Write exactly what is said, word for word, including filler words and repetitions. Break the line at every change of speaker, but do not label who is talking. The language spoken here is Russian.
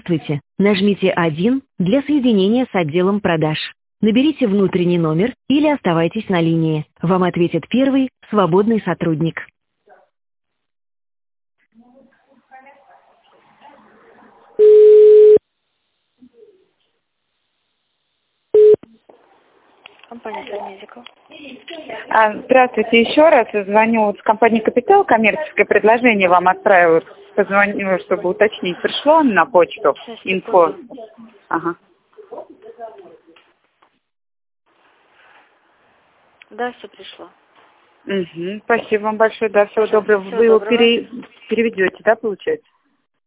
Здравствуйте. Нажмите один для соединения с отделом продаж. Наберите внутренний номер или оставайтесь на линии. Вам ответит первый свободный сотрудник.
Компания Таймедикал.
А, Здравствуйте еще раз. Звоню вот с компании «Капитал». Коммерческое предложение вам отправила. Позвонила, чтобы уточнить. Пришло на почту?
Сейчас,
Инфо.
секунду.
Ага.
Да, все пришло.
Угу. Спасибо вам большое. Да, всего доброго.
Всего
Вы его
доброго.
пере... переведете, да, получается?